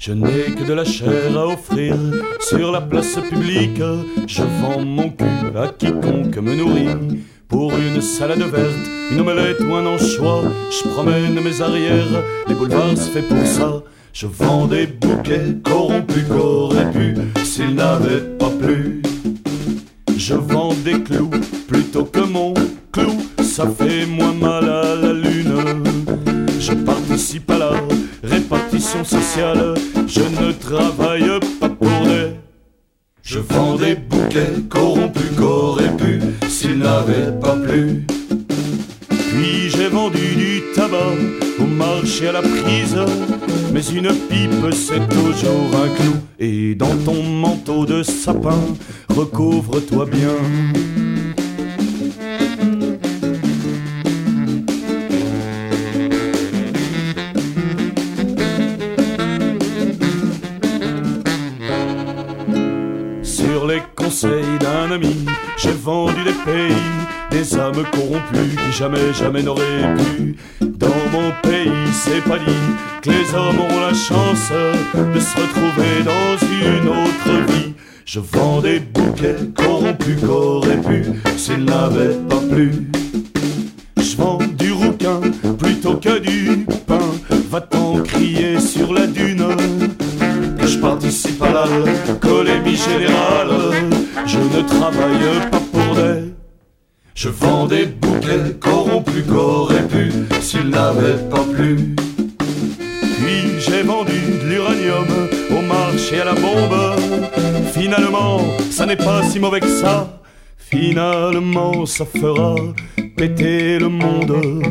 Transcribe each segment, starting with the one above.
Je n'ai que de la chair à offrir sur la place publique. Je vends mon cul à quiconque me nourrit. Pour une salade verte, une omelette ou un anchois, je promène mes arrières, les boulevards c'est fait pour ça. Je vends des bouquets corrompus qu'auraient pu s'ils n'avaient pas plu. Je vends des clous plutôt que mon clou, ça fait moins mal à la lune. Je participe à la répartition sociale, je ne travaille pas pour des... Je vends des bouquets corrompus qu'auraient pu s'ils n'avaient pas plu. Puis j'ai vendu du tabac au marché à la prise, mais une pipe c'est toujours un clou. Et dans ton manteau de sapin, recouvre-toi bien. Sur les conseils d'un ami, j'ai vendu des pays, des âmes corrompues qui jamais n'auraient pu. Dans mon pays, c'est pas dit que les hommes auront la chance de se retrouver dans une autre vie. Je vends des bouquets corrompus qu'auraient pu s'ils n'avaient pas plu. Je vends du rouquin plutôt que du pain, va-t'en crier sur la dune. Je participe à la colémie générale, je ne travaille pas pour des... Je vends des bouquets corrompus qu'auraient pu s'ils n'avaient pas plu. Puis j'ai vendu de l'uranium au marché à la bombe. Finalement, ça n'est pas si mauvais que ça. Finalement, ça fera péter le monde.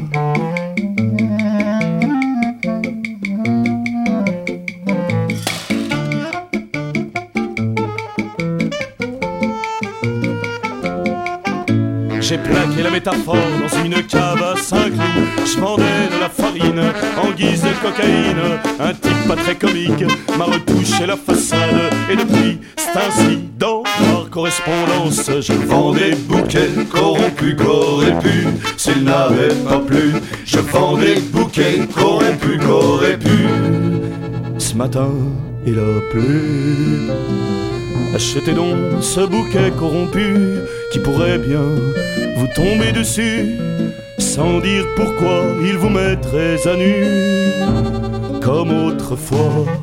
J'ai plaqué la métaphore dans une cave à Saint-Cloud. Je vendais de la farine en guise de cocaïne. Un type pas très comique m'a retouché la façade. Et depuis, c'est ainsi dans leur correspondance. Je vends des bouquets corrompus qu'auraient pu s'ils n'avaient pas plu. Je vends des bouquets corrompus qu'auraient pu. Ce matin, il a plu. Achetez donc ce bouquet corrompu qui pourrait bien vous tomber dessus, sans dire pourquoi il vous mettrait à nu, comme autrefois.